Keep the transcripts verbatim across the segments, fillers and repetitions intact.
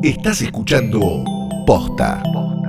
Estás escuchando Posta.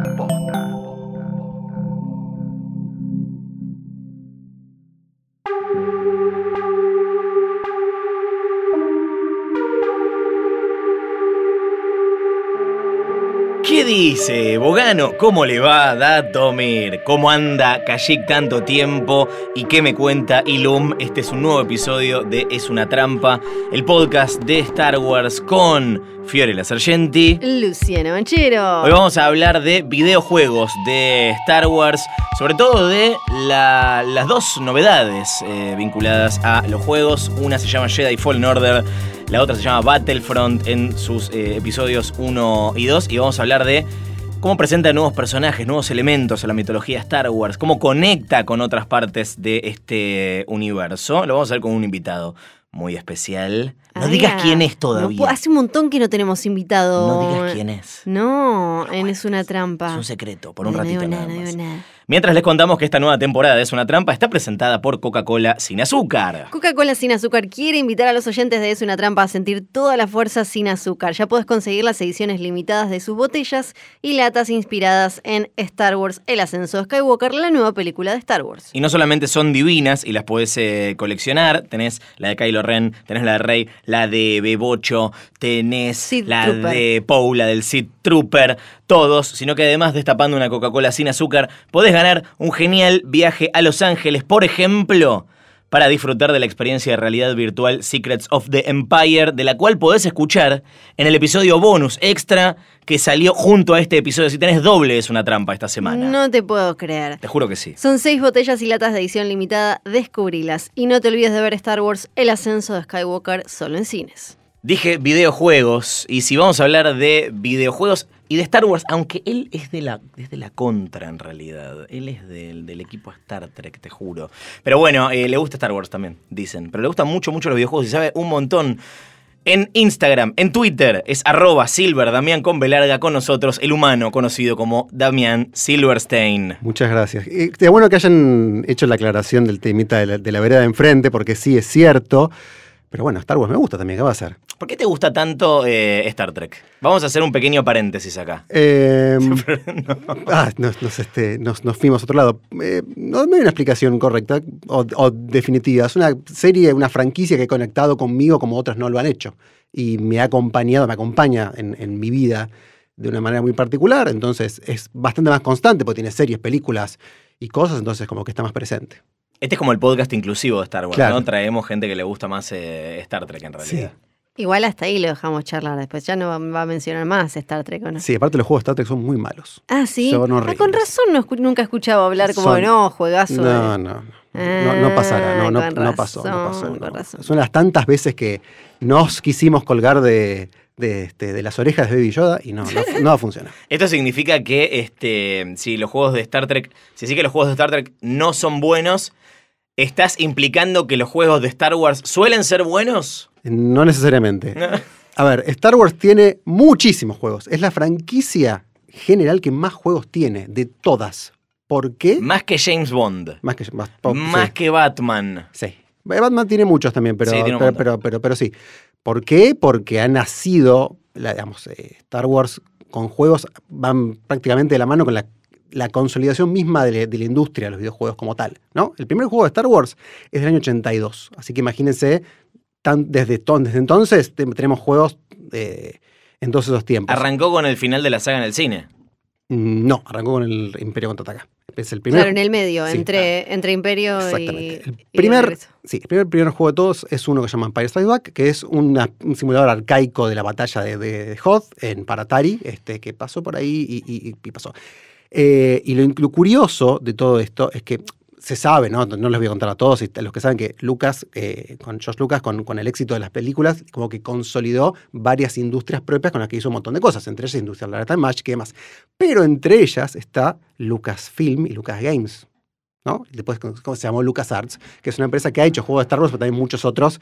¿Qué dice, Bogano? ¿Cómo le va, Datomir? ¿Cómo anda Kashyyyk tanto tiempo? ¿Y qué me cuenta Ilum? Este es un nuevo episodio de Es una trampa, el podcast de Star Wars con Fiorella Sargenti, Luciano Banchero. Hoy vamos a hablar de videojuegos de Star Wars, sobre todo de la, las dos novedades eh, vinculadas a los juegos. Una se llama Jedi Fallen Order, la otra se llama Battlefront en sus eh, episodios uno y dos. Y vamos a hablar de cómo presenta nuevos personajes, nuevos elementos a la mitología de Star Wars, cómo conecta con otras partes de este universo. Lo vamos a ver con un invitado muy especial. No Ah, digas quién es todavía. No, hace un montón que no tenemos invitado. No digas quién es. No, No en Es una trampa. Es un secreto, por un no, ratito no digo nada nada, no más. digo nada. Mientras les contamos que esta nueva temporada de Es una trampa está presentada por Coca-Cola sin azúcar. Coca-Cola sin azúcar quiere invitar a los oyentes de Es una trampa a sentir toda la fuerza sin azúcar. Ya puedes conseguir las ediciones limitadas de sus botellas y latas inspiradas en Star Wars, El ascenso de Skywalker, la nueva película de Star Wars. Y no solamente son divinas y las podés eh, coleccionar, tenés la de Kylo Ren, tenés la de Rey, la de Bebocho, tenés Sith la Trooper. de Poe, la del Sith Trooper, todos, sino que además destapando una Coca-Cola sin azúcar, podés ganar un genial viaje a Los Ángeles, por ejemplo, para disfrutar de la experiencia de realidad virtual Secrets of the Empire, de la cual podés escuchar en el episodio bonus extra que salió junto a este episodio. Si tenés doble, Es una trampa esta semana. No te puedo creer. Te juro que sí. Son seis botellas y latas de edición limitada, descubrilas. Y no te olvides de ver Star Wars, El ascenso de Skywalker, solo en cines. Dije videojuegos, y si vamos a hablar de videojuegos y de Star Wars, aunque él es de la, es de la contra en realidad, él es del, del equipo Star Trek, te juro. Pero bueno, eh, le gusta Star Wars también, dicen, pero le gustan mucho, mucho los videojuegos y sabe un montón. En Instagram, en Twitter, es arroba Silver, Damián con B larga, con nosotros, el humano conocido como Damián Silverstein. Muchas gracias. Y es bueno que hayan hecho la aclaración del temita de la, de la vereda de enfrente, porque sí, es cierto. Pero bueno, Star Wars me gusta también, ¿qué va a hacer? ¿Por qué te gusta tanto eh, Star Trek? Vamos a hacer un pequeño paréntesis acá. Eh, no. ah, nos, nos, este, nos, nos fuimos a otro lado. Eh, no me hay una explicación correcta o, o definitiva. Es una serie, una franquicia que he conectado conmigo como otras no lo han hecho. Y me ha acompañado, me acompaña en, en mi vida de una manera muy particular. Entonces es bastante más constante porque tiene series, películas y cosas. Entonces como que está más presente. Este es como el podcast inclusivo de Star Wars, Claro. ¿no? Traemos gente que le gusta más eh, Star Trek en realidad. Sí. Igual hasta ahí lo dejamos charlar después. Ya no va, va a mencionar más Star Trek, ¿o no? Sí, aparte los juegos de Star Trek son muy malos. Ah, sí. Son Ah, horribles. con razón no escu- nunca he escuchado hablar como Son- no, juegazo. No, de- no, no. No, no pasará, no, no, Ah, con no pasó, no razón, pasó. no. con razón. Son las tantas veces que nos quisimos colgar de, de, este, de las orejas de Baby Yoda y no, no, no va a funcionar. Esto significa que este, si los juegos de Star Trek, si sí que los juegos de Star Trek no son buenos, ¿estás implicando que los juegos de Star Wars suelen ser buenos? No necesariamente. A ver, Star Wars tiene muchísimos juegos. Es la franquicia general que más juegos tiene, de todas. ¿Por qué? Más que James Bond, Más que, más, po- más sí, que Batman. sí. Batman tiene muchos también, pero, Sí, tiene un pero, montón. pero, pero, pero sí. ¿Por qué? Porque ha nacido, la, digamos, eh, Star Wars con juegos van prácticamente de la mano con la, la consolidación misma de, la- de la industria de los videojuegos como tal, ¿no? El primer juego de Star Wars es del año ochenta y dos, así que imagínense, tan, desde, ton- desde entonces te- tenemos juegos eh, en todos esos tiempos. Arrancó con el final de la saga en el cine. Mm, No, arrancó con el Imperio Contraataca. Es el primer Claro, en el medio, Sí, entre, entre Imperio y, Exactamente. El y primer, Regreso. sí, el primer, primer juego de todos es uno que se llama Empire Strikes Back, que es una- un simulador arcaico de la batalla de, de, de Hoth en para Atari, este, que pasó por ahí y, y- y pasó. Eh, y lo, lo curioso de todo esto es que se sabe, ¿no? No les voy a contar a todos, y a los que saben que Lucas, eh, con George Lucas, con, con el éxito de las películas, como que consolidó varias industrias propias con las que hizo un montón de cosas, entre ellas Industrial Light and Magic y demás. Pero entre ellas está Lucasfilm y Lucas Games, ¿no? Y después ¿cómo se llamó LucasArts, que es una empresa que ha hecho juegos de Star Wars, pero también muchos otros,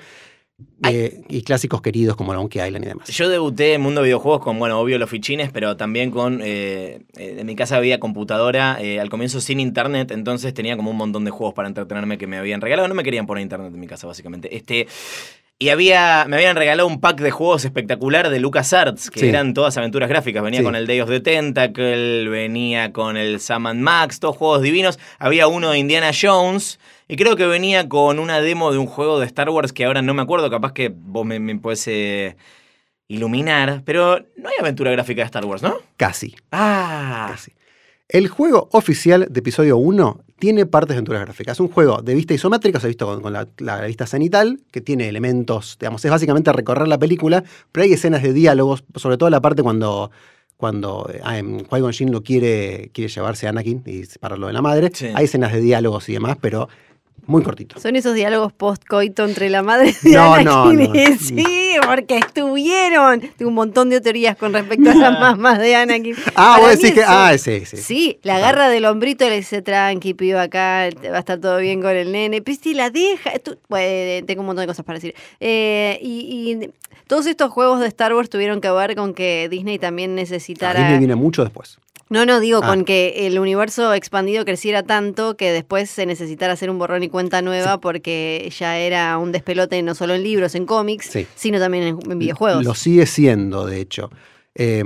eh, y clásicos queridos como Donkey Island y demás. Yo debuté en mundo de videojuegos con, bueno, obvio los fichines, pero también con, eh, eh, en mi casa había computadora, eh, al comienzo sin internet, entonces tenía como un montón de juegos para entretenerme que me habían regalado, no me querían poner internet en mi casa básicamente. Este, Y había, me habían regalado un pack de juegos espectacular de LucasArts, que Sí. eran todas aventuras gráficas. Venía Sí. con el Day of the Tentacle, venía con el Sam and Max, todos juegos divinos. Había uno de Indiana Jones, y creo que venía con una demo de un juego de Star Wars que ahora no me acuerdo, capaz que vos me, me podés eh, iluminar. Pero no hay aventura gráfica de Star Wars, ¿no? Casi, Ah, casi. El juego oficial de episodio uno tiene partes de aventuras gráficas. Es un juego de vista isométrica, se ha visto con, con la, la vista cenital, que tiene elementos, digamos, es básicamente recorrer la película, pero hay escenas de diálogos, sobre todo la parte cuando, cuando eh, Qui-Gon Jinn lo quiere, quiere llevarse a Anakin y separarlo de la madre. Sí. Hay escenas de diálogos y demás, pero muy cortito. Son esos diálogos post-coito entre la madre de No, Anakin no, no. y- Sí, porque estuvieron. Tengo un montón de teorías con respecto a las mamás de Anakin. Ah, Para vos mí decís que... eso- Ah, sí, sí. Sí, la agarra del hombrito y le dice, tranqui, pido acá, va a estar todo bien con el nene. Pero si la deja... Tú- bueno, tengo un montón de cosas para decir. Eh, y, y todos estos juegos de Star Wars tuvieron que ver con que Disney también Ah, necesitara... Disney viene mucho después. No, no, digo Ah. con que el universo expandido creciera tanto que después se necesitara hacer un borrón y cuenta nueva porque ya era un despelote no solo en libros, en cómics, Sí. sino también en, en videojuegos. Lo sigue siendo, de hecho. Eh,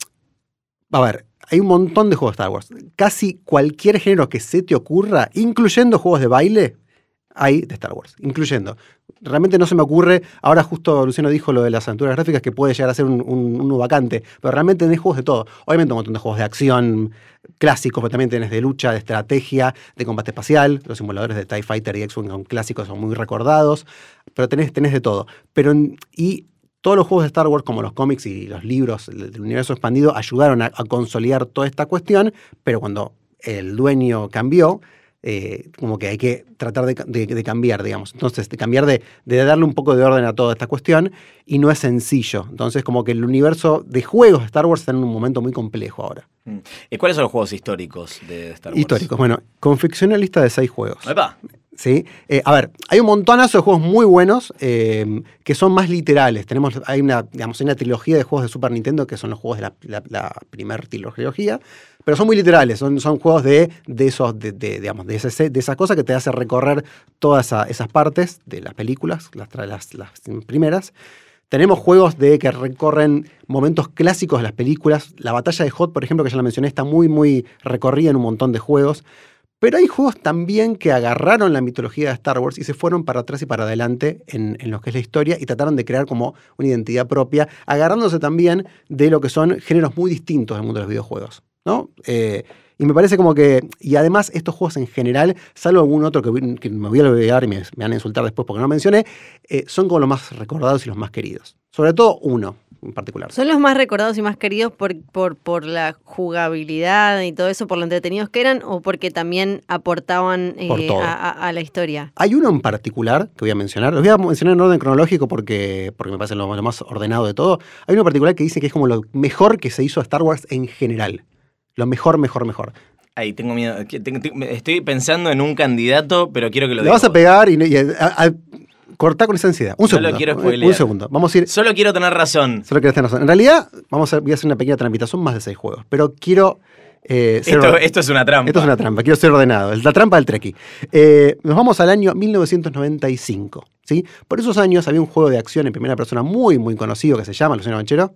a ver, hay un montón de juegos de Star Wars. Casi cualquier género que se te ocurra, incluyendo juegos de baile, hay de Star Wars. Incluyendo. Realmente no se me ocurre. Ahora justo Luciano dijo lo de las aventuras gráficas que puede llegar a ser un, un, un vacante. Pero realmente tenés juegos de todo. Obviamente un montón de juegos de acción clásicos, pero también tenés de lucha, de estrategia, de combate espacial. Los simuladores de TIE Fighter y X-Wing son clásicos, son muy recordados. Pero tenés, tenés de todo. Pero, y todos los juegos de Star Wars, como los cómics y los libros del universo expandido, ayudaron a, a consolidar toda esta cuestión, pero cuando el dueño cambió, eh, como que hay que tratar de, de, de cambiar, digamos. Entonces, de cambiar, de, de darle un poco de orden a toda esta cuestión, y no es sencillo. Entonces, como que el universo de juegos de Star Wars está en un momento muy complejo ahora. ¿Y cuáles son los juegos históricos de Star Wars? Históricos. Bueno, confeccioné una lista de seis juegos. Epa. ¿Sí? Eh, a ver, hay un montonazo de juegos muy buenos eh, que son más literales. Tenemos, hay una, digamos, hay una trilogía de juegos de Super Nintendo que son los juegos de la, la, la primera trilogía, pero son muy literales, son, son juegos de, de esos, de, de, digamos, de, ese, de esas cosas que te hace recorrer todas esa, esas partes de las películas, las, las, las primeras. Tenemos juegos de que recorren momentos clásicos de las películas. La batalla de Hoth, por ejemplo, que ya la mencioné, está muy, muy recorrida en un montón de juegos. Pero hay juegos también que agarraron la mitología de Star Wars y se fueron para atrás y para adelante en, en lo que es la historia y trataron de crear como una identidad propia, agarrándose también de lo que son géneros muy distintos del mundo de los videojuegos, ¿no? Eh, y me parece como que, y además estos juegos en general, salvo algún otro que, que me voy a olvidar y me, me van a insultar después porque no mencioné, eh, son como los más recordados y los más queridos. Sobre todo uno en particular. Son los más recordados y más queridos por, por, por la jugabilidad y todo eso, por lo entretenidos que eran, o porque también aportaban eh, Por todo. a, a- a la historia. Hay uno en particular que voy a mencionar, los voy a mencionar en orden cronológico porque, porque me parece lo, lo más ordenado de todo. Hay uno en particular que dice que es como lo mejor que se hizo a Star Wars en general. Lo mejor, mejor, mejor. Ay, tengo miedo. Que- tengo- tengo- Estoy pensando en un candidato, pero quiero que lo Le digas. vas a pegar y, y a- a- cortá con esa ansiedad. Un No lo segundo. quiero un, spoilear. un segundo. Vamos a ir. Solo quiero tener razón. Solo quiero tener razón. En realidad, vamos a, voy a hacer una pequeña trampita. Son más de seis juegos. Pero quiero. eh, ser Esto, orden- esto es una trampa. Esto es una trampa, quiero ser ordenado. Es la trampa del Trekkie. Eh, nos vamos al año mil novecientos noventa y cinco. ¿Sí? Por esos años había un juego de acción en primera persona muy, muy conocido que se llama, Luciano Banchero,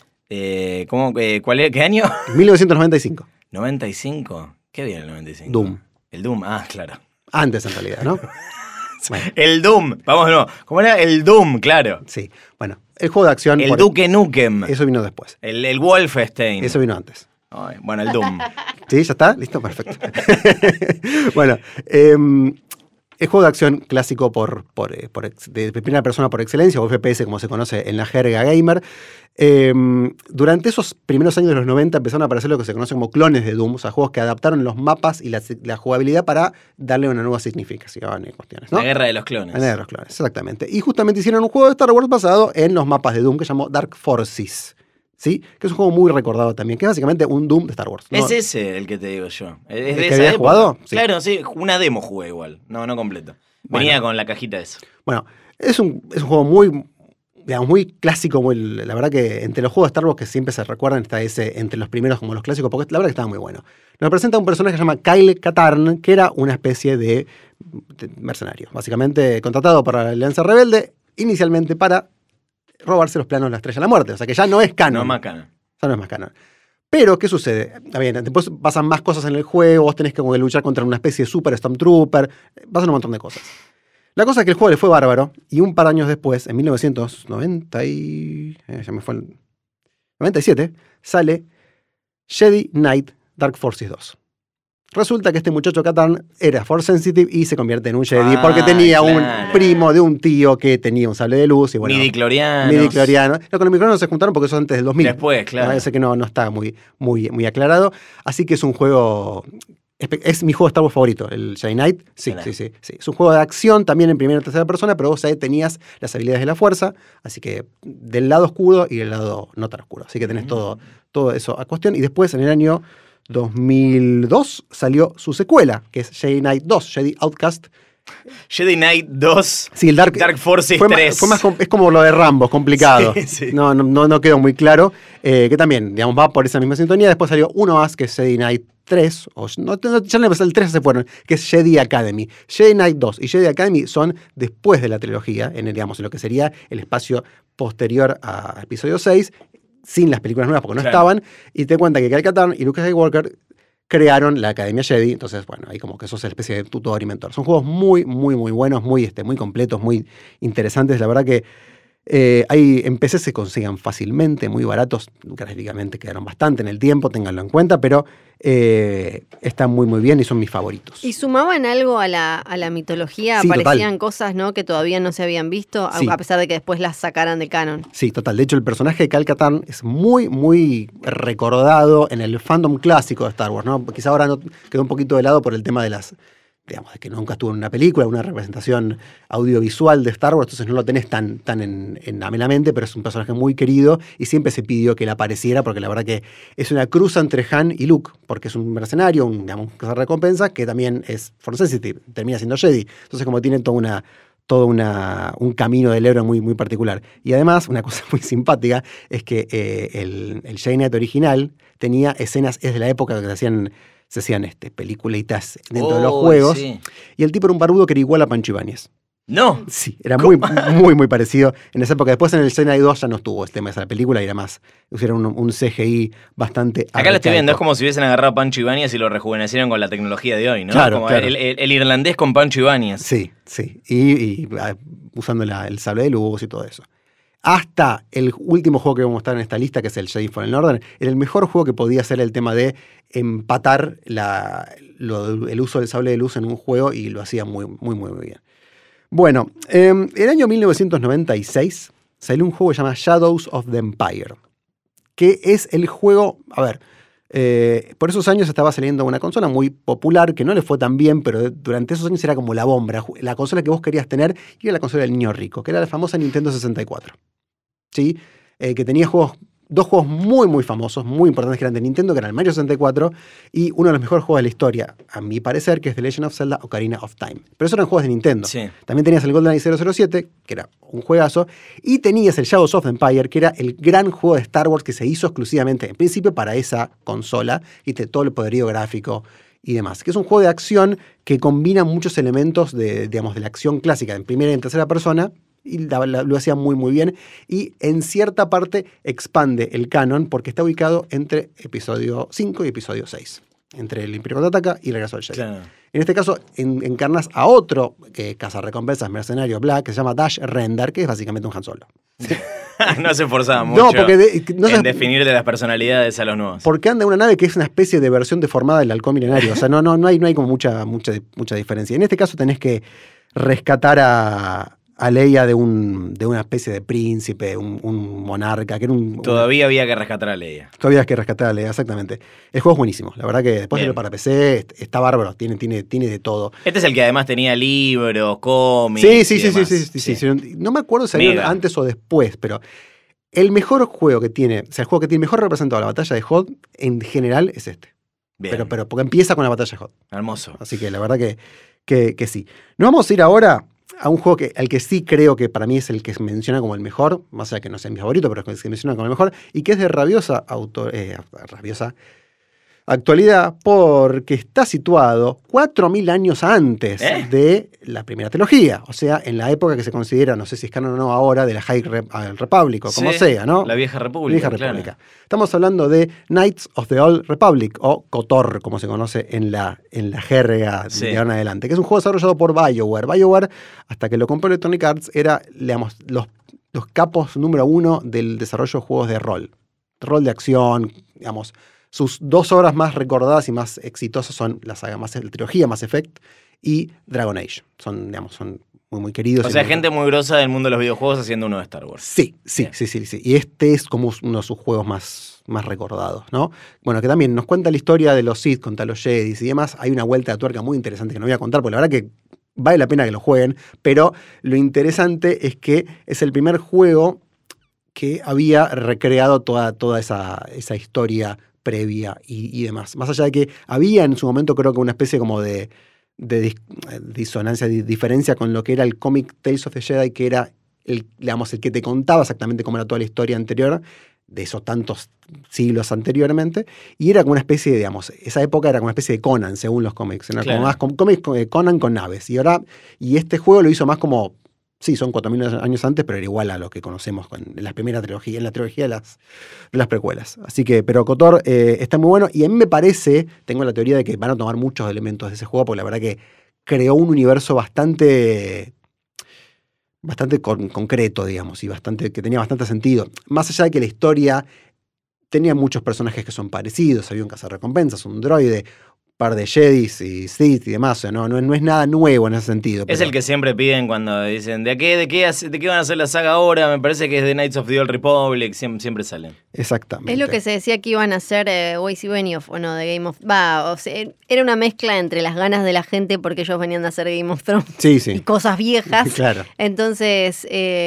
Eh, ¿cómo, eh, ¿Cuál es? ¿Qué año? mil novecientos noventa y cinco. ¿noventa y cinco? ¿Qué viene el noventa y cinco? Doom. El Doom, ah, claro. Antes, en realidad, ¿no? Bueno, El Doom, vamos, no. ¿Cómo era? El Doom, claro. sí. Bueno, el juego de acción. El por- Duke Nukem. Eso vino después. El, el Wolfenstein. Eso vino antes. Ay, bueno, el Doom. ¿Sí? ¿Ya está? ¿Listo? Perfecto. Bueno, em, el juego de acción clásico por, por, eh, por ex- de primera persona por excelencia, o F P S como se conoce en la jerga gamer. Em, durante esos primeros años de los noventa empezaron a aparecer lo que se conoce como clones de Doom, o sea, juegos que adaptaron los mapas y la, la jugabilidad para darle una nueva significación y cuestiones, ¿no? La guerra de los clones. La guerra de los clones, exactamente. Y justamente hicieron un juego de Star Wars basado en los mapas de Doom que se llamó Dark Forces, ¿sí? Que es un juego muy recordado también, que es básicamente un Doom de Star Wars, ¿no? Es ese el que te digo yo. Es ¿El de que esa habías época. jugado? Sí. Claro, sí, una demo jugué igual. No, no completo. Venía Bueno. con la cajita esa. Bueno, es un, es un juego muy, digamos, muy clásico, muy, la verdad que entre los juegos de Star Wars que siempre se recuerdan está ese, entre los primeros como los clásicos, porque la verdad que estaba muy bueno. Nos presenta un personaje que se llama Kyle Katarn, que era una especie de, de mercenario, básicamente contratado para la Alianza Rebelde, inicialmente para robarse los planos de la Estrella de la Muerte. O sea que ya no es canon. No es más canon. Ya no es más canon. Pero, ¿qué sucede? Está bien, después pasan más cosas en el juego, vos tenés que como que luchar contra una especie de Super Stormtrooper, pasan un montón de cosas. La cosa es que el juego le fue bárbaro, y un par de años después, en mil novecientos noventa y... Eh, ya me fue el... noventa y siete, sale Jedi Knight Dark Forces dos. Resulta que este muchacho Catán era Force Sensitive y se convierte en un Jedi ah, porque tenía claro. un primo de un tío que tenía un sable de luz. Y bueno, Midichlorianos. Midichlorianos. No, con los micronos se juntaron porque eso es antes del dos mil. Después, claro. Parece que no, no está muy, muy, muy aclarado. Así que es un juego... Es mi juego de Star Wars favorito, el Jedi Knight. Sí, sí, sí, sí. Es un juego de acción también en primera y tercera persona, pero vos ahí tenías las habilidades de la fuerza, así que del lado oscuro y del lado no tan oscuro. Así que tenés mm. todo, todo eso a cuestión. Y después, en el año dos mil dos, salió su secuela, que es Jedi Knight dos, Jedi Outcast. Jedi Knight dos, sí, el Dark, Dark Forces fue tres. Más, fue más, es como lo de Rambo, es complicado. Sí, sí. No, no, no quedó muy claro. Eh, que también, digamos, va por esa misma sintonía. Después salió uno más, que es Jedi Knight tres, o no, no, ya no el tres se fueron, que es Jedi Academy. Jedi Knight dos y Jedi Academy son después de la trilogía, en, el, digamos, en lo que sería el espacio posterior a episodio seis, sin las películas nuevas porque no claro. estaban, y te cuenta que Cal Katarn y Luke Skywalker crearon la Academia Jedi, entonces, bueno, ahí como que sos una especie de tutor y mentor. Son juegos muy, muy, muy buenos, muy, este, muy completos, muy interesantes. La verdad que eh, ahí en P C se consigan fácilmente, muy baratos, gráficamente quedaron bastante en el tiempo, ténganlo en cuenta, pero eh, están muy, muy bien y son mis favoritos. ¿Y sumaban algo a la, a la mitología? Sí, ¿Aparecían total. cosas, ¿no?, que todavía no se habían visto, sí. a pesar de que después las sacaran de canon? Sí, total. De hecho, el personaje de Cal Katarn es muy, muy recordado en el fandom clásico de Star Wars, ¿no? Quizá ahora no, quedó un poquito de lado por el tema de las... digamos, de que nunca estuvo en una película, una representación audiovisual de Star Wars, entonces no lo tenés tan, tan en, en amenamente, pero es un personaje muy querido y siempre se pidió que él apareciera porque la verdad que es una cruz entre Han y Luke, porque es un mercenario, un, digamos, un recompensa que también es Force Sensitive, termina siendo Jedi. Entonces como tiene toda una... todo una, un camino del héroe muy, muy particular. Y además, una cosa muy simpática es que eh, el, el Jedi Knight original tenía escenas, es de la época que se hacían, se hacían este, peliculitas dentro oh, de los juegos, sí. Y el tipo era un barbudo que era igual a Pancho Ibáñez. No. Sí, era muy, muy, muy parecido en esa época. Después en el Jedi Knight dos ya no estuvo el tema de esa película y era más, hicieron un, un C G I bastante acá arcaico. Lo estoy viendo, es como si hubiesen agarrado a Pancho Ibáñez y lo rejuvenecieron con la tecnología de hoy, ¿no? Claro, como claro. El, el, el irlandés con Pancho Ibáñez. Sí, sí, y, y usando la, el sable de luz y todo eso. Hasta el último juego que vamos a mostrar en esta lista, que es el Jedi Fallen Order, era el mejor juego que podía ser el tema de empatar la, lo, el uso del sable de luz en un juego y lo hacía muy, muy, muy, muy bien. Bueno, eh, el año mil novecientos noventa y seis salió un juego que se llama Shadows of the Empire, que es el juego, a ver, eh, por esos años estaba saliendo una consola muy popular, que no le fue tan bien, pero durante esos años era como la bomba, la consola que vos querías tener, y era la consola del niño rico, que era la famosa Nintendo sesenta y cuatro, ¿sí? Eh, que tenía juegos... Dos juegos muy, muy famosos, muy importantes que eran de Nintendo, que eran el Mario sesenta y cuatro y uno de los mejores juegos de la historia, a mi parecer, que es The Legend of Zelda Ocarina of Time. Pero esos eran juegos de Nintendo. Sí. También tenías el GoldenEye cero cero siete, que era un juegazo, y tenías el Shadows of the Empire, que era el gran juego de Star Wars que se hizo exclusivamente, en principio, para esa consola, y te, todo el poderío gráfico y demás. Que es un juego de acción que combina muchos elementos de, digamos, de la acción clásica, en primera y en tercera persona, y la, la, lo hacía muy muy bien, y en cierta parte expande el canon porque está ubicado entre episodio cinco y episodio seis, entre el Imperio Contraataca y Regreso al Jedi. Claro. En este caso en, encarnas a otro que cazarrecompensas mercenario Black, que se llama Dash Rendar, que es básicamente un Han Solo. No se esforzaba mucho no, porque de, no en se, definirle las personalidades a los nuevos. Porque anda en una nave que es una especie de versión deformada del halcón milenario. O sea, no, no, no, hay, no hay como mucha, mucha, mucha diferencia. En este caso tenés que rescatar a... a Leia de, un, de una especie de príncipe, un, un monarca. Que era un, todavía una... había que rescatar a Leia. Todavía hay que rescatar a Leia, exactamente. El juego es buenísimo. La verdad que después de lo para P C está bárbaro, tiene, tiene, tiene de todo. Este es el que además tenía libros, cómics. Sí, sí, sí, sí, sí, sí, sí, sí. No me acuerdo si salió antes o después, pero el mejor juego que tiene, o sea, el juego que tiene mejor representado la batalla de Hoth en general es este. Bien. Pero, pero porque empieza con la batalla de Hoth. Hermoso. Así que la verdad que, que, que sí. Nos vamos a ir ahora a un juego que, al que sí creo que para mí es el que se menciona como el mejor, más allá que no sea mi favorito, pero es el que se menciona como el mejor, y que es de rabiosa autor, eh, rabiosa Actualidad, porque está situado cuatro mil años antes ¿Eh? de la primera trilogía. O sea, en la época que se considera, no sé si es canon o no ahora, de la High Rep Republic, o como Sí, sea, ¿no? La vieja república. Vieja claro. República. Estamos hablando de Knights of the Old Republic, o KOTOR, como se conoce en la, en la jerga Sí. de ahora en adelante, que es un juego desarrollado por BioWare. BioWare, hasta que lo compró Electronic Arts, era, digamos, los, los capos número uno del desarrollo de juegos de rol. Rol de acción, digamos. Sus dos obras más recordadas y más exitosas son la saga, más, la trilogía Mass Effect y Dragon Age. Son, digamos, son muy, muy queridos. O y sea, muy- gente muy grosa del mundo de los videojuegos haciendo uno de Star Wars. Sí, sí, Bien. sí, sí, sí. Y este es como uno de sus juegos más, más recordados, ¿no? Bueno, que también nos cuenta la historia de los Sith contra los Jedi y demás. Hay una vuelta de tuerca muy interesante que no voy a contar, porque la verdad que vale la pena que lo jueguen, pero lo interesante es que es el primer juego que había recreado toda, toda esa, esa historia previa y, y demás. Más allá de que había en su momento, creo que una especie como de, de dis, disonancia, de diferencia con lo que era el cómic Tales of the Jedi, que era el, digamos, el que te contaba exactamente cómo era toda la historia anterior, de esos tantos siglos anteriormente, y era como una especie de, digamos, esa época era como una especie de Conan, según los cómics. Era Claro. como más com- cómics con- Conan con naves. Y ahora, y este juego lo hizo más como. Sí, son cuatro mil años antes, pero era igual a lo que conocemos con, en la primera trilogía, en la trilogía de las, de las precuelas. Así que, pero KOTOR eh, está muy bueno y a mí me parece, tengo la teoría de que van a tomar muchos elementos de ese juego, porque la verdad que creó un universo bastante, bastante con- concreto, digamos, y bastante, que tenía bastante sentido. Más allá de que la historia tenía muchos personajes que son parecidos, había un cazarrecompensas, un droide, par de Jedis y Sith y demás, o sea, no, no, no es nada nuevo en ese sentido. Es pero- el que siempre piden cuando dicen, ¿de qué, de, qué, hace- de qué van a hacer la saga ahora? Me parece que es de Knights of the Old Republic, siempre, siempre salen. Exactamente. Es lo que se decía que iban a hacer eh, Ways y Benioff, o no, de Game of... Va, o sea, era una mezcla entre las ganas de la gente porque ellos venían a hacer Game of Thrones Sí, y sí. cosas viejas. Claro. Entonces,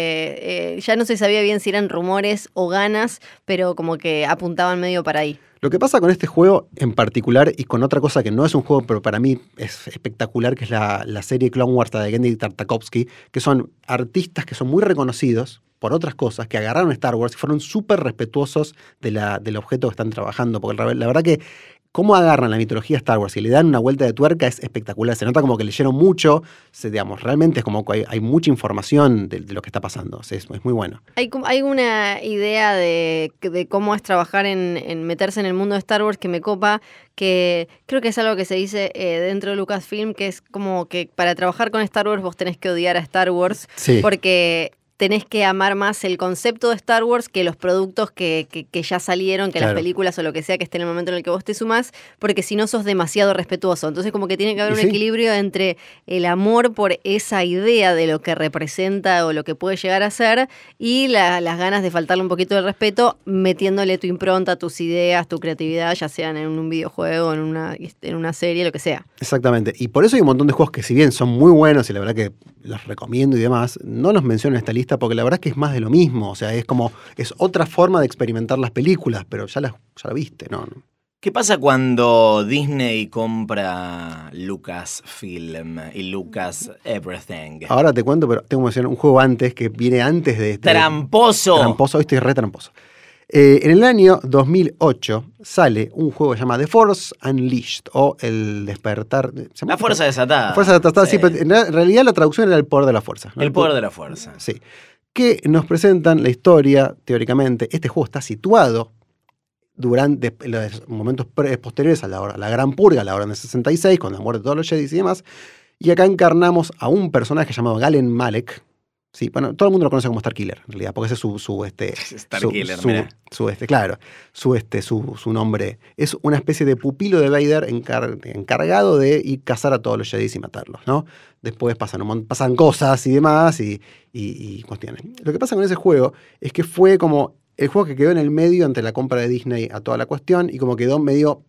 eh, eh, ya no se sabía bien si eran rumores o ganas, pero como que apuntaban medio para ahí. Lo que pasa con este juego en particular y con otra cosa que no es un juego, pero para mí es espectacular, que es la, la serie Clone Wars de Genndy Tartakovsky, que son artistas que son muy reconocidos por otras cosas, que agarraron Star Wars y fueron súper respetuosos de la, del objeto que están trabajando. Porque la, la verdad que cómo agarran la mitología de Star Wars y le dan una vuelta de tuerca es espectacular. Se nota como que leyeron mucho, se, digamos, realmente es como que hay, hay mucha información de, de lo que está pasando. O sea, es, es muy bueno. ¿Hay, como- hay una idea de, de cómo es trabajar en, en meterse en el mundo de Star Wars que me copa, que creo que es algo que se dice eh, dentro de Lucasfilm, que es como que para trabajar con Star Wars vos tenés que odiar a Star Wars, Sí. porque tenés que amar más el concepto de Star Wars que los productos que, que, que ya salieron, que Claro. las películas o lo que sea que esté en el momento en el que vos te sumás, porque si no sos demasiado respetuoso. Entonces como que tiene que haber Y un sí. equilibrio entre el amor por esa idea de lo que representa o lo que puede llegar a ser y la- las ganas de faltarle un poquito de respeto metiéndole tu impronta, tus ideas, tu creatividad, ya sean en un videojuego, en una, en una serie, lo que sea. Exactamente. Y por eso hay un montón de juegos que si bien son muy buenos y la verdad que los recomiendo y demás, no los menciono en esta lista porque la verdad es que es más de lo mismo. O sea, es como, es otra forma de experimentar las películas, pero ya las ya la viste, ¿no? no. ¿Qué pasa cuando Disney compra Lucasfilm y Lucas Everything? Ahora te cuento, pero tengo que mencionar un juego antes que viene antes de este. ¡Tramposo! Tramposo, hoy estoy re tramposo. Eh, en el año dos mil ocho sale un juego que se llama The Force Unleashed o El Despertar. ¿se llama? La fuerza desatada. La Fuerza Desatada, sí, pero en en realidad la traducción era el poder de la fuerza, ¿no? El poder de la fuerza. Sí. Que nos presentan la historia, teóricamente. Este juego está situado durante los momentos pre- posteriores a la, hora- a la Gran Purga, a la Orden de sesenta y seis, cuando mueren todos los Jedi y demás. Y acá encarnamos a un personaje llamado Galen Malek. Sí, bueno, todo el mundo lo conoce como Starkiller, en realidad, porque ese es su, su este, Starkiller, su, mirá. su, su, este, claro, su, este, su, su nombre. Es una especie de pupilo de Vader encar- encargado de ir cazar a todos los Jedi y matarlos, ¿no? Después pasan, un mon- pasan cosas y demás y, y, y cuestiones. Lo que pasa con ese juego es que fue como el juego que quedó en el medio ante la compra de Disney a toda la cuestión y como quedó medio...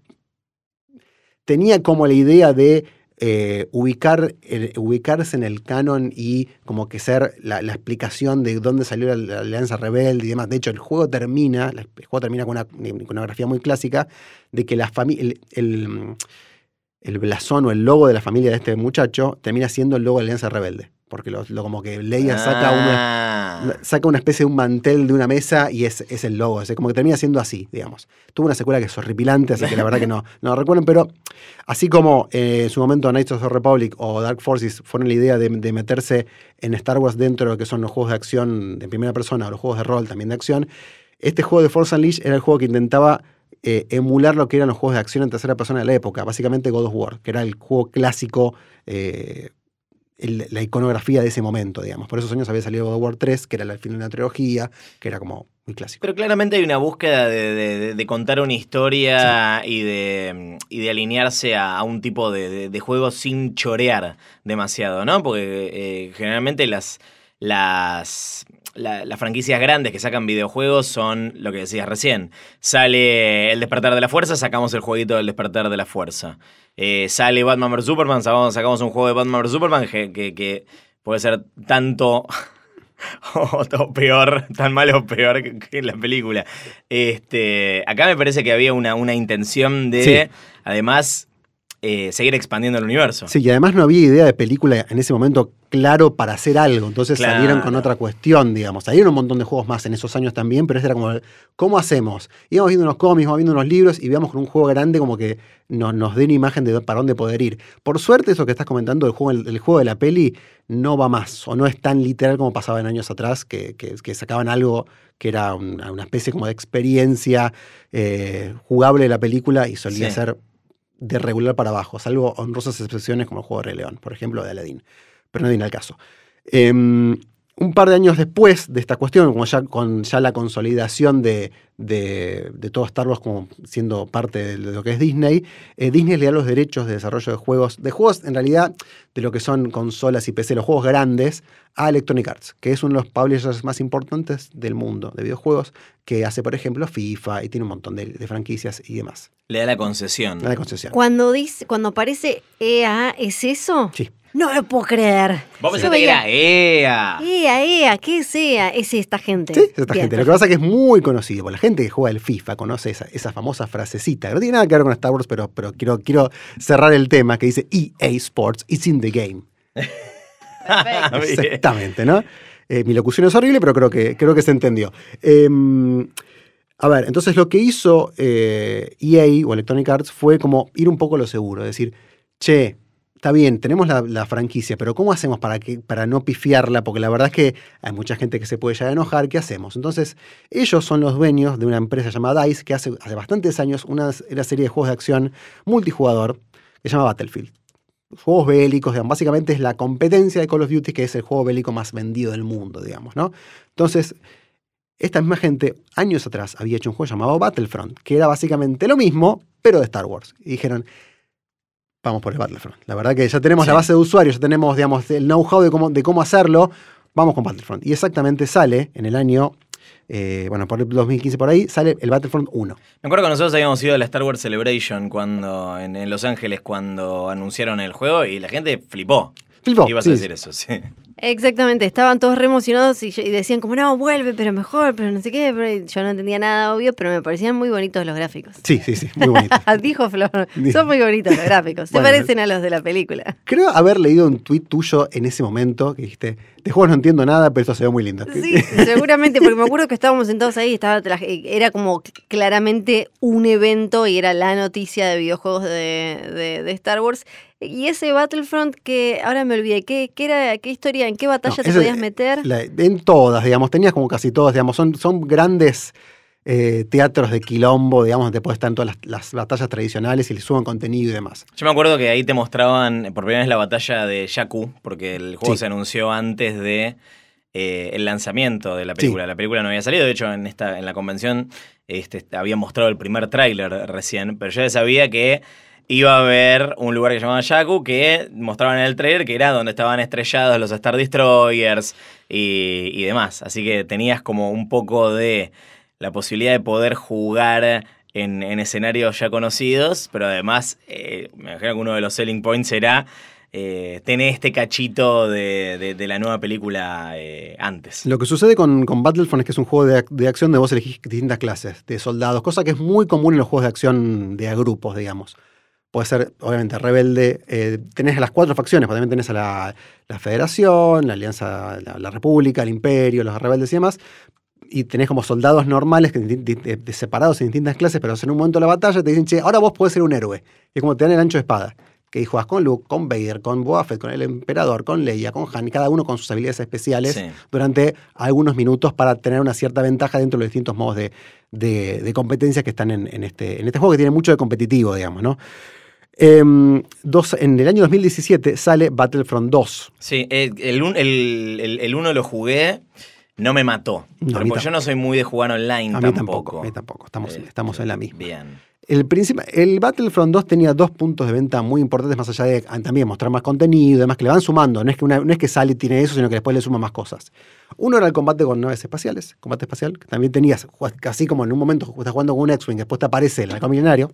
Tenía como la idea de eh, ubicar, el- ubicarse en el canon y como que ser la, la explicación de dónde salió la, la Alianza Rebelde y demás. De hecho, el juego termina, la- el juego termina con una con una grafía muy clásica de que la fami- el, el, el blasón o el logo de la familia de este muchacho termina siendo el logo de la Alianza Rebelde. porque lo, lo como que Leia saca una, Ah. saca una especie de un mantel de una mesa y es, es el logo, es como que termina siendo así, digamos. Tuvo una secuela que es horripilante, así que la verdad que no, no recuerden, pero así como eh, en su momento Knights of the Republic o Dark Forces fueron la idea de, de meterse en Star Wars dentro de lo que son los juegos de acción de primera persona o los juegos de rol también de acción, este juego de Force Unleashed era el juego que intentaba eh, emular lo que eran los juegos de acción en tercera persona de la época, básicamente God of War, que era el juego clásico, eh, el, la iconografía de ese momento, digamos. Por esos años había salido God of War tres, que era el final de una trilogía, que era como muy clásico. Pero claramente hay una búsqueda de, de- de contar una historia y, de, y de alinearse a, a un tipo de, de, de juego sin chorear demasiado, ¿no? Porque eh, generalmente las, las, la- las franquicias grandes que sacan videojuegos son lo que decías recién. Sale El Despertar de la Fuerza, sacamos el jueguito del Despertar de la Fuerza. Eh, sale Batman versus. Superman, sacamos, sacamos un juego de Batman versus. Superman que, que, que puede ser tanto... o todo peor, tan malo o peor que, que en la película. Este, acá me parece que había una, una intención de, Sí. además, eh, seguir expandiendo el universo. Sí, y además no había idea de película en ese momento claro para hacer algo, entonces Claro. salieron con otra cuestión, digamos. Salieron un montón de juegos más en esos años también, pero este era como, ¿cómo hacemos? Íbamos viendo unos cómics, íbamos viendo unos libros y veíamos con un juego grande como que nos, nos dé una imagen de para dónde poder ir. Por suerte, eso que estás comentando, el juego, el, el juego de la peli no va más, o no es tan literal como pasaba en años atrás, que, que, que sacaban algo que era una, una especie como de experiencia eh, jugable de la película y solía Sí. ser de regular para abajo, salvo honrosas excepciones como el juego de Rey León, por ejemplo, de Aladdin. Pero no viene al caso. Eh, un par de años después de esta cuestión, como ya, con ya la consolidación de, de, de todo Star Wars como siendo parte de lo que es Disney, eh, Disney le da los derechos de desarrollo de juegos, de juegos en realidad de lo que son consolas y P C, los juegos grandes, a Electronic Arts, que es uno de los publishers más importantes del mundo de videojuegos, que hace, por ejemplo, FIFA y tiene un montón de, de franquicias y demás. Le da la concesión. La de concesión. Cuando dice, cuando aparece E A, ¿es eso? Sí. No lo puedo creer. Vos Yo pensaste que veía, era E A. E A, E A, ¿qué es E A? Es esta gente. Sí, es esta Bien, gente. Lo que pasa es que es muy conocido. Porque la gente que juega el FIFA conoce esa, esa famosa frasecita. Que no tiene nada que ver con Star Wars, pero, pero quiero, quiero cerrar el tema que dice E A Sports, it's in the game. Bien. Exactamente, ¿no? Eh, mi locución es horrible, pero creo que, creo que se entendió. Eh, a ver, entonces lo que hizo eh, E A o Electronic Arts fue como ir un poco a lo seguro. Decir, che, está bien, tenemos la, la franquicia, pero ¿cómo hacemos para, que, para no pifiarla? Porque la verdad es que hay mucha gente que se puede llegar a enojar. ¿Qué hacemos? Entonces, ellos son los dueños de una empresa llamada DICE que hace, hace bastantes años una, una serie de juegos de acción multijugador que se llama Battlefield. Juegos bélicos, digamos, básicamente es la competencia de Call of Duty, que es el juego bélico más vendido del mundo, digamos, ¿no? Entonces, esta misma gente, años atrás, había hecho un juego llamado Battlefront, que era básicamente lo mismo, pero de Star Wars. Y dijeron, vamos por el Battlefront. La verdad que ya tenemos Sí. la base de usuarios, ya tenemos, digamos, el know-how de cómo, de cómo hacerlo, vamos con Battlefront. Y exactamente sale en el año, eh, bueno, por el dos mil quince por ahí, sale el Battlefront uno. Me acuerdo que nosotros habíamos ido a la Star Wars Celebration cuando, en, en Los Ángeles cuando anunciaron el juego y la gente flipó. Flipó, Ibas sí. a decir eso, sí. Exactamente, estaban todos re emocionados y, y decían como, no, vuelve, pero mejor, pero no sé qué. Pero yo no entendía nada, obvio, pero me parecían muy bonitos los gráficos. Sí, sí, sí, muy bonito. Dijo Flor, son muy bonitos los gráficos. Se Bueno, parecen a los de la película. Creo haber leído un tuit tuyo en ese momento que dijiste, de juegos no entiendo nada, pero esto se ve muy lindo. Sí, seguramente, porque me acuerdo que estábamos sentados ahí, estaba la- era como claramente un evento y era la noticia de videojuegos de, de- de Star Wars. Y ese Battlefront que ahora me olvidé, ¿qué, qué era, qué historia, en qué batalla No, te ese- podías meter? La- en todas, digamos, tenías como casi todas, digamos, son, son grandes eh, teatros de quilombo, digamos, donde puedes estar en todas las, las batallas tradicionales y le suban contenido y demás. Yo me acuerdo que ahí te mostraban por primera vez la batalla de Jakku, porque el juego Sí. se anunció antes de eh, el lanzamiento de la película. Sí. La película no había salido, de hecho en esta en la convención este, había mostrado el primer tráiler recién, pero yo ya sabía que iba a haber un lugar que se llamaba Jakku que mostraban en el tráiler que era donde estaban estrellados los Star Destroyers y, y demás. Así que tenías como un poco de la posibilidad de poder jugar en, en escenarios ya conocidos, pero además eh, me imagino que uno de los selling points era eh, tener este cachito de, de- de la nueva película eh, antes. Lo que sucede con, con Battlefront es que es un juego de, ac- de acción donde vos elegís distintas clases de soldados, cosa que es muy común en los juegos de acción de a grupos, digamos. puede ser, obviamente, rebelde. Eh, tenés las cuatro facciones, porque también tenés a la, la Federación, la Alianza, la, la República, el Imperio, los rebeldes y demás. Y tenés como soldados normales, que, de, de, de separados en distintas clases, pero en un momento de la batalla te dicen, che, ahora vos podés ser un héroe. Y es como te dan el ancho de espada. Que jugás con Luke, con Vader, con Boba Fett, con el Emperador, con Leia, con Han, cada uno con sus habilidades especiales Sí. durante algunos minutos para tener una cierta ventaja dentro de los distintos modos de, de, de competencia que están en, en, este, en este juego, que tiene mucho de competitivo, digamos, ¿no? Eh, dos, en el año dos mil diecisiete sale Battlefront dos. Sí, el, el, un- el, el- el uno lo jugué, no me mató. No, a Porque mí yo tampoco. no soy muy de jugar online A mí tampoco. tampoco, a mí tampoco. Estamos, Eh, estamos en la misma. Bien. El, princip- el Battlefront dos tenía dos puntos de venta muy importantes, más allá de ah, también mostrar más contenido y demás, que le van sumando. No es que, una, no es que sale y tiene eso, sino que después le suma más cosas. Uno era el combate con naves espaciales, combate espacial, que también tenías, así como en un momento estás jugando con un X-Wing, después te aparece el halcón milenario,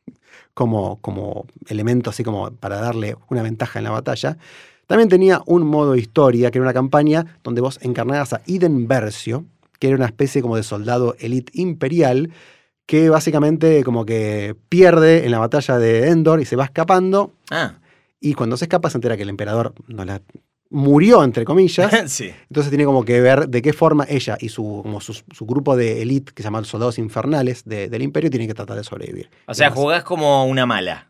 como, como elemento así como para darle una ventaja en la batalla. También tenía un modo historia, que era una campaña donde vos encarnabas a Iden Versio, que era una especie como de soldado elite imperial, que básicamente como que pierde en la batalla de Endor y se va escapando, Ah, y cuando se escapa se entera que el emperador no la murió, entre comillas. sí. Entonces tiene como que ver de qué forma ella y su, como su, su grupo de elite, que se llaman soldados infernales de- del imperio, tienen que tratar de sobrevivir. O sea, Además, jugás como una mala.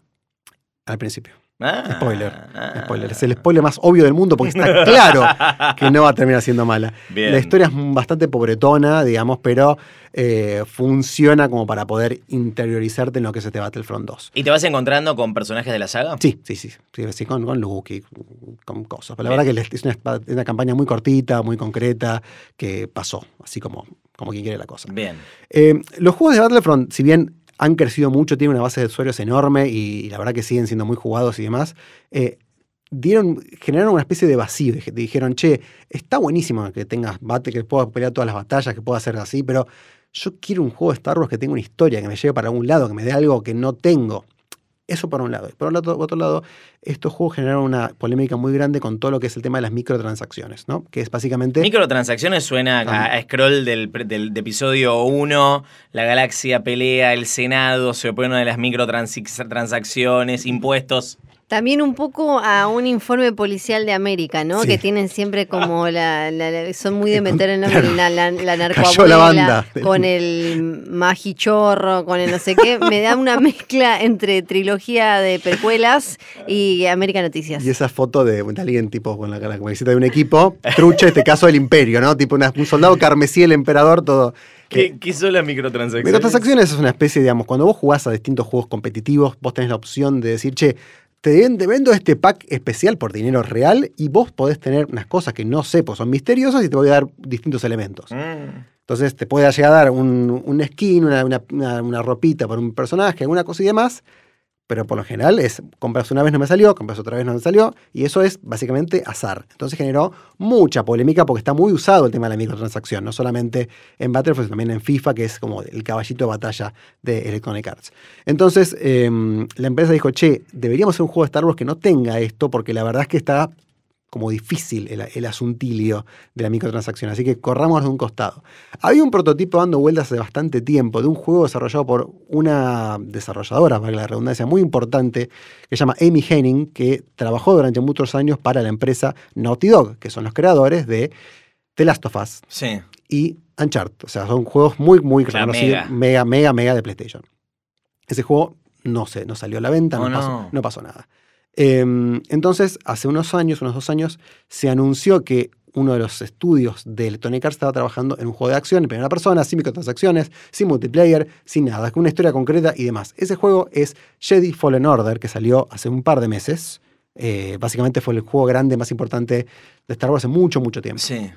al principio. Ah, Spoiler. ah. Spoiler. Es el spoiler más obvio del mundo porque está claro que no va a terminar siendo mala. Bien. La historia es bastante pobretona, digamos, pero eh, funciona como para poder interiorizarte en lo que es este Battlefront dos. ¿Y te vas encontrando con personajes de la saga? Sí, sí, sí, sí, sí, con, con Luke y con cosas. Pero la verdad que es una, es una campaña muy cortita, muy concreta, que pasó, así como, como quien quiere la cosa. Bien. Eh, los juegos de Battlefront, si bien han crecido mucho, tienen una base de usuarios enorme y, y la verdad que siguen siendo muy jugados y demás, eh, dieron, generaron una especie de vacío. Dij- Dijeron, che, está buenísimo que tengas bate, que puedas pelear todas las batallas, que puedas hacer así, pero yo quiero un juego de Star Wars que tenga una historia, que me lleve para algún lado, que me dé algo que no tengo. Eso por un lado. Y por otro, otro lado, estos juegos generaron una polémica muy grande con todo lo que es el tema de las microtransacciones, ¿no? Que es básicamente... Microtransacciones suena a, a scroll del, pre- del de episodio uno, la galaxia pelea, el Senado se opone a las microtransacciones, impuestos. También un poco a un informe policial de América, ¿no? Sí. Que tienen siempre como la, la- la- son muy de meter en Claro. la, la, la Cayó narcoabuela, la banda. con el magichorro, con el no sé qué. Me da una mezcla entre trilogía de precuelas y América Noticias. Y esa foto de, de alguien tipo con la, la camiseta de un equipo, trucha, este caso del imperio, ¿no? Tipo una- un soldado carmesí, el emperador, todo. ¿Qué, Eh, ¿Qué son las microtransacciones? Microtransacciones es una especie, digamos, cuando vos jugás a distintos juegos competitivos, vos tenés la opción de decir, che, te, ven- te vendo este pack especial por dinero real y vos podés tener unas cosas que no sé, pues son misteriosas y te voy a dar distintos elementos. Mm. Entonces te puede llegar a dar un, un skin, una, una, una- una ropita por un personaje, alguna cosa y demás, pero por lo general es compras una vez no me salió, compras otra vez no me salió, y eso es básicamente azar. Entonces generó mucha polémica porque está muy usado el tema de la microtransacción, no solamente en Battlefield, sino también en FIFA, que es como el caballito de batalla de Electronic Arts. Entonces eh, la empresa dijo, che, deberíamos hacer un juego de Star Wars que no tenga esto, porque la verdad es que está como difícil el, el asuntilio de la microtransacción, así que corramos de un costado. Había un prototipo dando vueltas hace bastante tiempo de un juego desarrollado por una desarrolladora, valga la redundancia, muy importante, que se llama Amy Henning, que trabajó durante muchos años para la empresa Naughty Dog, que son los creadores de The Last of Us Sí. y Uncharted. O sea, son juegos muy, muy La reconocidos, mega. mega, mega, mega de PlayStation. Ese juego no, se, no salió a la venta, Oh, no, pasó, no. no pasó nada. Eh, entonces, hace unos años, unos dos años, se anunció que uno de los estudios de Electronic Arts estaba trabajando en un juego de acción en primera persona, sin microtransacciones, sin multiplayer, sin nada, con una historia concreta y demás. Ese juego es Jedi Fallen Order, que salió hace un par de meses. Eh, básicamente fue el juego grande más importante de Star Wars hace mucho, mucho tiempo. Sí.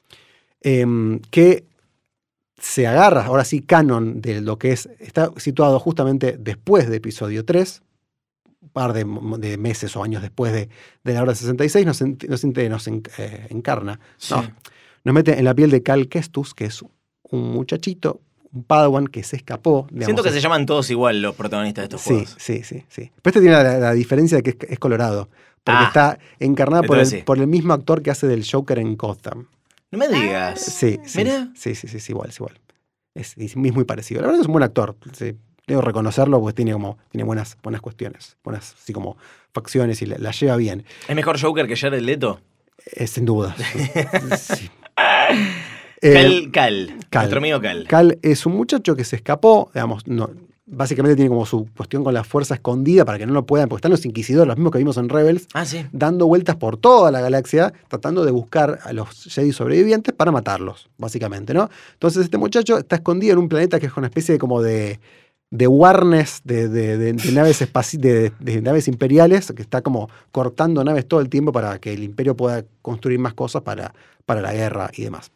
Eh, que se agarra, ahora sí, canon de lo que es, está situado justamente después de episodio tres, un par de, de meses o años después de, de la Orden sesenta y seis, nos, ent- nos, ent- nos en- eh, encarna, Sí. no, nos mete en la piel de Cal Kestus, que es un muchachito, un Padawan que se escapó. digamos, Siento que es- se llaman todos igual los protagonistas de estos Sí, juegos. sí, sí, sí. Pero este tiene la, la diferencia de que es, es colorado, porque Ah, está encarnada por el, entonces sí. por el mismo actor que hace del Joker en Gotham. No me digas. Sí, sí, Mira. sí, sí, sí, es igual, es igual. Es, es muy parecido. La verdad es un buen actor. Sí. Debo reconocerlo porque tiene como tiene buenas, buenas cuestiones, buenas así como facciones y la, la lleva bien. ¿Es mejor Joker que Jared Leto? Eh, sin duda. Sí. Cal, Eh, Cal, Cal. nuestro amigo Cal. Cal es un muchacho que se escapó, digamos, no, básicamente tiene como su cuestión con la fuerza escondida para que no lo puedan, porque están los inquisidores, los mismos que vimos en Rebels, Ah, sí. dando vueltas por toda la galaxia, tratando de buscar a los Jedi sobrevivientes para matarlos, básicamente, ¿no? Entonces este muchacho está escondido en un planeta que es una especie de como de, de warnes de, de, de, de naves espaci de, de naves imperiales, que está como cortando naves todo el tiempo para que el imperio pueda construir más cosas para, para la guerra y demás.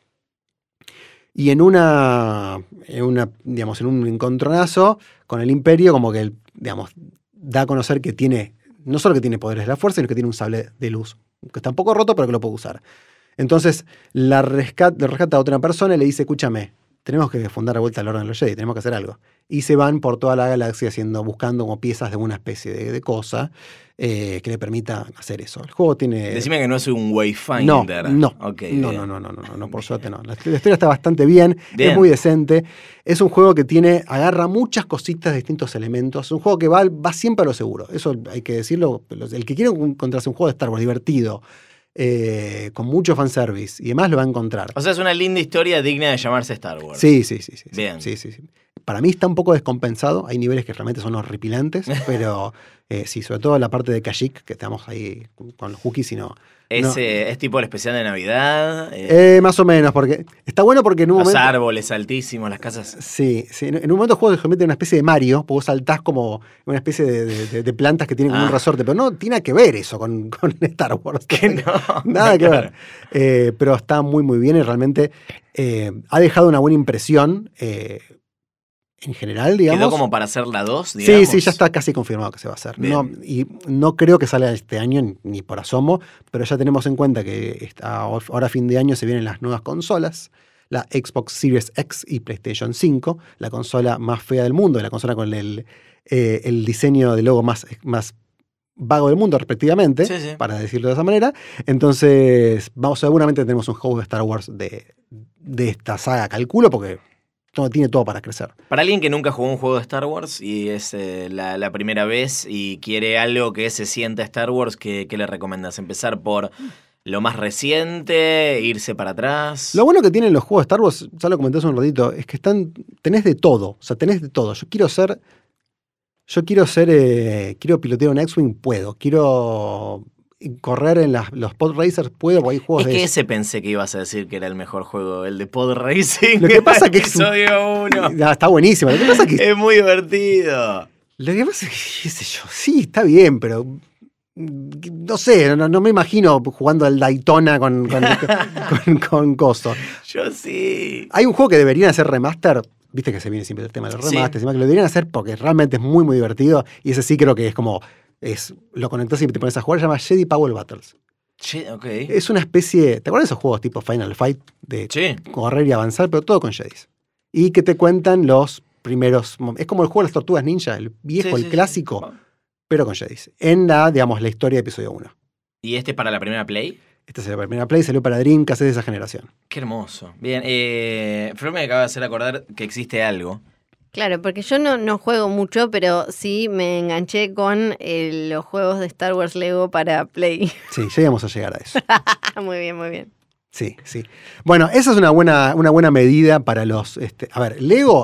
Y en una, en una, digamos, en un encontronazo con el imperio, como que él, digamos, da a conocer que tiene, no solo que tiene poderes de la fuerza, sino que tiene un sable de luz, que está un poco roto, pero que lo puede usar. Entonces, la rescata, le rescata a otra persona y le dice, escúchame, tenemos que fundar la vuelta al orden de los Jedi, tenemos que hacer algo. Y se van por toda la galaxia haciendo, buscando como piezas de una especie de, de cosa eh, que le permita hacer eso. El juego tiene... Decime que no es un Wayfinder. No, no, Okay, no, bien. no, no, no, no, no, no, por suerte no. La, la historia está bastante bien, Bien. es muy decente. Es un juego que tiene, agarra muchas cositas de distintos elementos. Es un juego que va, va siempre a lo seguro. Eso hay que decirlo. El que quiere encontrarse un juego de Star Wars divertido, eh, con mucho fanservice y demás, lo va a encontrar. O sea, es una linda historia digna de llamarse Star Wars. Sí, sí, sí, sí. Bien. Sí, sí, sí. Para mí está un poco descompensado. Hay niveles que realmente son horripilantes, pero eh, sí, sobre todo la parte de Kashyyyk, que estamos ahí con los hookies y no. Es, no. eh, es tipo el especial de Navidad. eh, Eh, más o menos, porque está bueno porque en un los momento. árboles altísimos, las casas. Sí, sí, en en un momento el juego se mete en una especie de Mario, porque vos saltás como una especie de, de- de- de plantas que tienen como Ah. un resorte, pero no tiene nada que ver eso con, con Star Wars. Que no. Nada que ver. Eh, pero está muy, muy bien y realmente eh, ha dejado una buena impresión eh, en general, digamos. Quedó como para hacer la dos, Sí, digamos. sí, ya está casi confirmado que se va a hacer. Bien. No, y no creo que salga este año ni por asomo, pero ya tenemos en cuenta que está, ahora a fin de año se vienen las nuevas consolas, la Xbox Series X y PlayStation cinco, la consola más fea del mundo, la consola con el, eh, el diseño de logo más, más vago del mundo, respectivamente, Sí, sí. para decirlo de esa manera. Entonces, vamos, seguramente tenemos un juego de Star Wars de, de esta saga, calculo, porque todo, tiene todo para crecer. Para alguien que nunca jugó un juego de Star Wars y es eh, la, la primera vez y quiere algo que se sienta Star Wars, ¿qué, qué le recomiendas? ¿Empezar por lo más reciente? ¿Irse para atrás? Lo bueno que tienen los juegos de Star Wars, ya lo comenté hace un ratito, es que están, tenés de todo, o sea, tenés de todo. Yo quiero ser, yo quiero ser, eh, quiero pilotear un X-Wing, puedo. Quiero correr en las, los pod racers, puedo, porque hay juegos Es de que eso. ese pensé que ibas a decir que era el mejor juego, el de Pod Racing. Lo que pasa que es un- episodio uno. Ah, está buenísimo. Lo que pasa es que, Es muy divertido. lo que pasa es que, qué sé yo, sí, está bien, pero mm, no sé, no, no me imagino jugando al Daytona con, con, con, con coso. Yo sí. Hay un juego que deberían hacer remaster. Viste que se viene siempre el tema de los Sí. remasters, y demás, que lo deberían hacer porque realmente es muy, muy divertido. Y ese sí creo que es como. Es, lo conectás y te pones a jugar, se llama Jedi Power Battles. Che, ok. Es una especie. ¿Te acuerdas de esos juegos tipo Final Fight? De Sí. correr y avanzar, pero todo con Jedis. Y que te cuentan los primeros. mom- Es como el juego de las tortugas ninja, el viejo, Sí, el sí, clásico, sí. pero con Jedis. En la, digamos, la historia de episodio uno. ¿Y este es para la primera Play? Esta es la primera play, salió para Dreamcast, es de esa generación. Qué hermoso. Bien, eh, Flor me acaba de hacer acordar que existe algo. Claro, porque yo no, no juego mucho, pero sí me enganché con eh, los juegos de Star Wars Lego para Play. Sí, ya íbamos a llegar a eso. Muy bien, muy bien. Sí, sí. Bueno, esa es una buena, una buena medida para los. Este, a ver, Lego,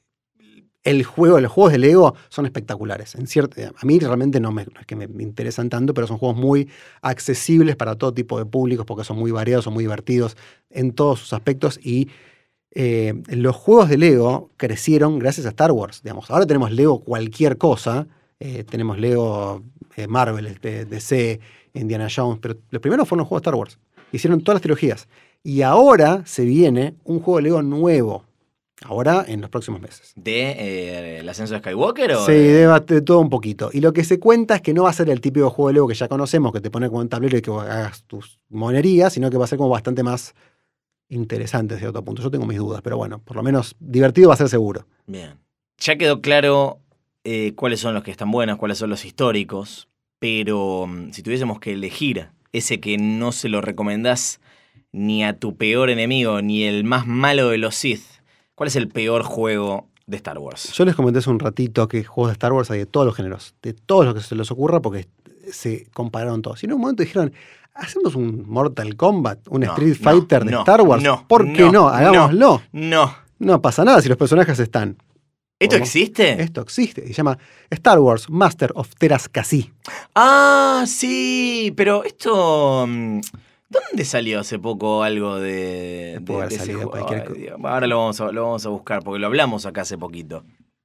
el juego, los juegos de Lego son espectaculares. En cierto, a mí realmente no, me, no es que me, me interesan tanto, pero son juegos muy accesibles para todo tipo de públicos porque son muy variados, son muy divertidos en todos sus aspectos. Y eh, los juegos de Lego crecieron gracias a Star Wars. Digamos. Ahora tenemos Lego cualquier cosa. Eh, tenemos Lego eh, Marvel, este, D C, Indiana Jones, pero los primeros fueron los juegos de Star Wars. Hicieron todas las trilogías. Y ahora se viene un juego de Lego nuevo. Ahora, en los próximos meses. ¿De eh, el ascenso de Skywalker o Sí, de- de, de todo un poquito. Y lo que se cuenta es que no va a ser el típico juego de Lego que ya conocemos, que te pone como un tablero y que vos hagas tus monerías, sino que va a ser como bastante más interesante desde otro punto. Yo tengo mis dudas, pero bueno, por lo menos divertido va a ser seguro. Bien. Ya quedó claro eh, cuáles son los que están buenos, cuáles son los históricos, pero mm, si tuviésemos que elegir ese que no se lo recomendás ni a tu peor enemigo, ni el más malo de los Sith, ¿cuál es el peor juego de Star Wars. Yo les comenté hace un ratito que juegos de Star Wars hay de todos los géneros, de todos los que se les ocurra, porque se compararon todos. Y en un momento dijeron, hacemos un Mortal Kombat, un No, Street no, Fighter de no, Star Wars. no, ¿Por qué no? no, Hagámoslo. No. No pasa nada si los personajes están. ¿Esto ¿Cómo? existe? Esto existe. Se llama Star Wars Master of Teras Kasi. Ah, sí, pero esto... mm, ¿Dónde salió hace poco algo de, de, Puede haber de ese salido juego? cualquier Ay, co- Dios, ahora lo vamos, a, lo vamos a buscar, porque lo hablamos acá hace poquito.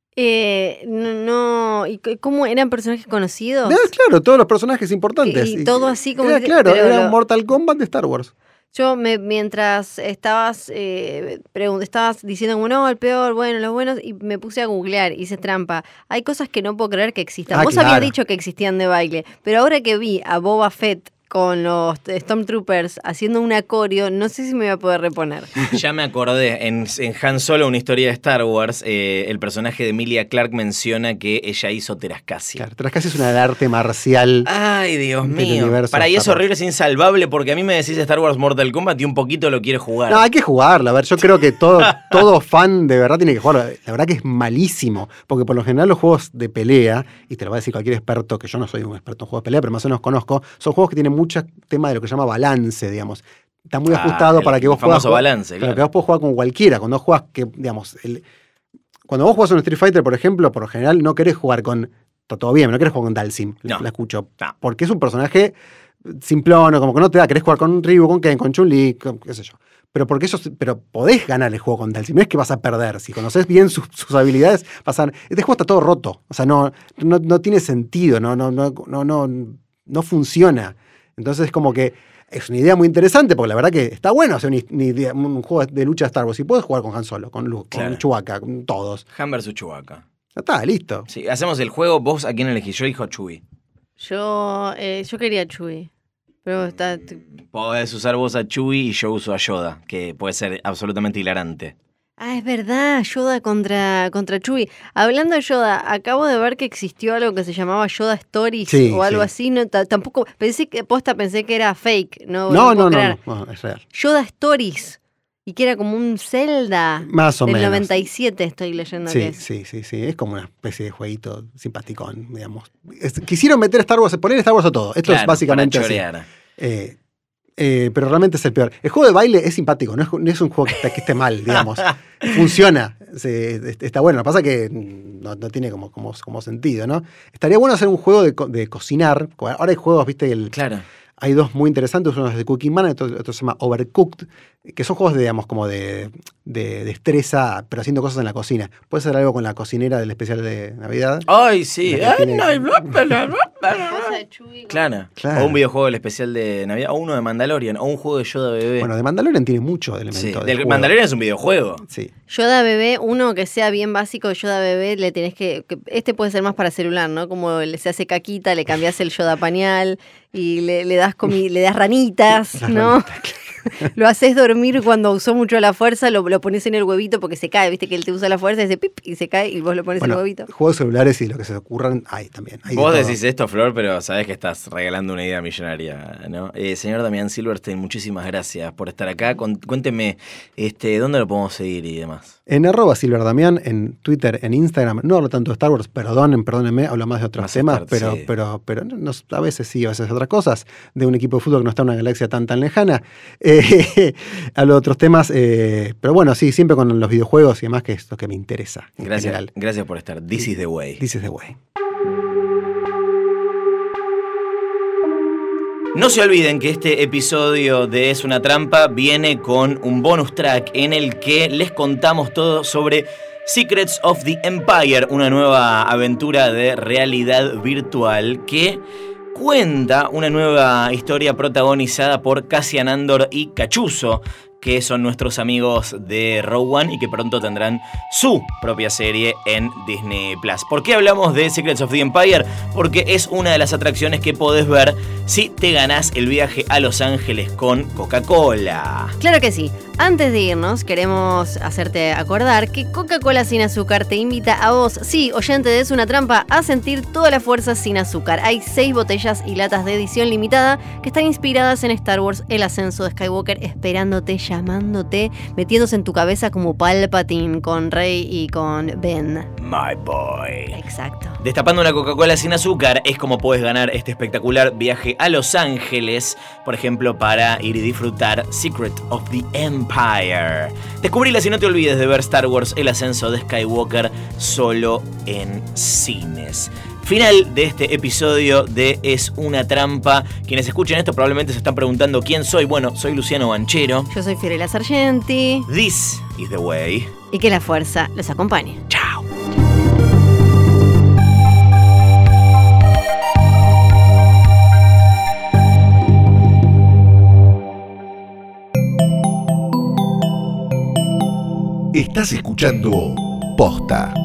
Eh, no, no, ¿y c- cómo eran personajes conocidos? Ah, claro, todos los personajes importantes. Y- y todo así como Era, que- claro, pero era lo- un Mortal Kombat de Star Wars. Yo me, mientras estabas eh, pregun- estabas diciendo como no, el peor, bueno, los buenos, y me puse a googlear, hice trampa. Hay cosas que no puedo creer que existan. Ah, Vos claro. habías dicho que existían de baile, pero ahora que vi a Boba Fett con los Stormtroopers haciendo un acorio, no sé si me voy a poder reponer. Ya me acordé, en, en Han Solo, una historia de Star Wars, eh, el personaje de Emilia Clarke menciona que ella hizo Terascasi. Claro, Teras Kasi es una del arte marcial. Ay, Dios Del mío. universo Para ahí de es Star Wars. horrible, es insalvable, porque a mí me decís Star Wars Mortal Kombat y un poquito lo quiero jugar. No, hay que jugarla. A ver, yo creo que todo, todo fan de verdad tiene que jugarlo. La verdad que es malísimo, porque por lo general los juegos de pelea, y te lo va a decir cualquier experto, que yo no soy un experto en juegos de pelea, pero más o menos conozco, son juegos que tienen mucho tema de lo que se llama balance, digamos. Está muy Ah, ajustado el para que vos puedas famoso jugar, balance, claro, claro. que vos podés jugar con cualquiera. Cuando vos jugás, que, digamos, el- cuando vos jugás un Street Fighter, por ejemplo, por lo general no querés jugar con... Está todo bien, no querés jugar con Dalsim, No. la escucho. No. Porque es un personaje simplón, o como que no te da, querés jugar con Ryu, con Ken, con Chun-Li, con- qué sé yo. Pero porque eso, pero podés ganar el juego con Dalsim, no es que vas a perder. Si conoces bien sus, sus habilidades, vas a... Este juego está todo roto. O sea, no, no, no tiene sentido, no, no, no, no, no, no funciona. Entonces es como que es una idea muy interesante, porque la verdad que está bueno hacer una idea- un juego de lucha de Star Wars. Y puedes jugar con Han Solo, con Luke, Claro. con Chewbacca, con todos. Han versus Chewbacca. Ya está, listo. Sí, hacemos el juego, vos a quién elegís, yo elijo a Chewie. Yo, eh, yo quería Chewie, pero está... Podés usar vos a Chewie y yo uso a Yoda, que puede ser absolutamente hilarante. Ah, es verdad, Yoda contra, contra Chewie. Hablando de Yoda, acabo de ver que existió algo que se llamaba Yoda Stories Sí, o algo sí. así. No, ta- tampoco, pensé que, posta pensé que era fake. No, No, puedo no, no, creer. no, no, es real. Yoda Stories. Y que era como un Zelda Más o del menos. noventa y siete, estoy leyendo que Sí, es. sí, sí, sí. Es como una especie de jueguito simpaticón, digamos. Es- quisieron meter Star Wars, poner Star Wars a todo. Esto Claro, es básicamente para así. chorear. Eh, eh, pero realmente es el peor. El juego de baile es simpático, no es, no es un juego que, está- que esté mal, digamos. Funciona, se- está bueno. Lo que pasa es que no, no tiene como, como, como sentido, ¿no? Estaría bueno hacer un juego de, co- de cocinar. Ahora hay juegos, viste, el, Claro. hay dos muy interesantes, uno es de Cooking Man, otro, otro se llama Overcooked, que son juegos de, digamos, como de, de destreza, pero haciendo cosas en la cocina. Puede ser algo con la cocinera del especial de Navidad. Ay, sí. La que Ay, tiene- no, bla, bla, bla, bla, bla. Cosa de Chewie. Claro. Claro. O un videojuego del especial de Navidad, o uno de Mandalorian, o un juego de Yoda bebé. Bueno, de Mandalorian tiene mucho de sí. elementos. Del Mandalorian es un videojuego. Sí. Yoda bebé, uno que sea bien básico, Yoda bebé, le tenés que, que- este puede ser más para celular, ¿no? Como le, se hace caquita, le cambias el Yoda pañal y le, le das comi- le das ranitas, Las ¿no? ranitas, Lo haces dormir cuando usó mucho la fuerza, lo, lo pones en el huevito porque se cae, viste que él te usa la fuerza y se pip y se cae y vos lo pones en Bueno, el huevito. juegos celulares y lo que se ocurran, hay también. Hay de Vos todo. decís esto, Flor, pero sabés que estás regalando una idea millonaria, ¿no? Eh, señor Damián Silverstein, muchísimas gracias por estar acá. Con- cuénteme, este, ¿dónde lo podemos seguir y demás? En arroba silverdamián, en Twitter, en Instagram, no hablo tanto de Star Wars, perdonen, perdónenme, hablo más de otros Más temas, Star, pero, sí. pero, pero no- a veces sí, a veces otras cosas, de un equipo de fútbol que no está en una galaxia tan tan lejana. Eh, hablo de otros temas, eh, pero bueno, sí, siempre con los videojuegos y demás, que es lo que me interesa en Gracias, general. gracias por estar. This is the way. This is the way. No se olviden que este episodio de Es una trampa viene con un bonus track en el que les contamos todo sobre Secrets of the Empire, una nueva aventura de realidad virtual que cuenta una nueva historia protagonizada por Cassian Andor y Cachuzo, que son nuestros amigos de Rogue One y que pronto tendrán su propia serie en Disney Plus. ¿Por qué hablamos de Secrets of the Empire? Porque es una de las atracciones que podés ver si te ganás el viaje a Los Ángeles con Coca-Cola. Claro que sí. Antes de irnos, queremos hacerte acordar que Coca-Cola sin azúcar te invita a vos, sí, oyente de Es una Trampa, a sentir toda la fuerza sin azúcar. Hay seis botellas y latas de edición limitada que están inspiradas en Star Wars, el ascenso de Skywalker, esperándote, llamándote, metiéndose en tu cabeza como Palpatine con Rey y con Ben. My boy. Exacto. Destapando una Coca-Cola sin azúcar es como puedes ganar este espectacular viaje a Los Ángeles, por ejemplo, para ir y disfrutar Secret of the Empire. Descubrila si no te olvides de ver Star Wars, el ascenso de Skywalker, solo en cines. Final de este episodio de Es una Trampa. Quienes escuchen esto probablemente se están preguntando quién soy. Bueno, soy Luciano Banchero. Yo soy Fiorella Sargenti. This is the way. Y que la fuerza los acompañe. Chao. Estás escuchando Posta.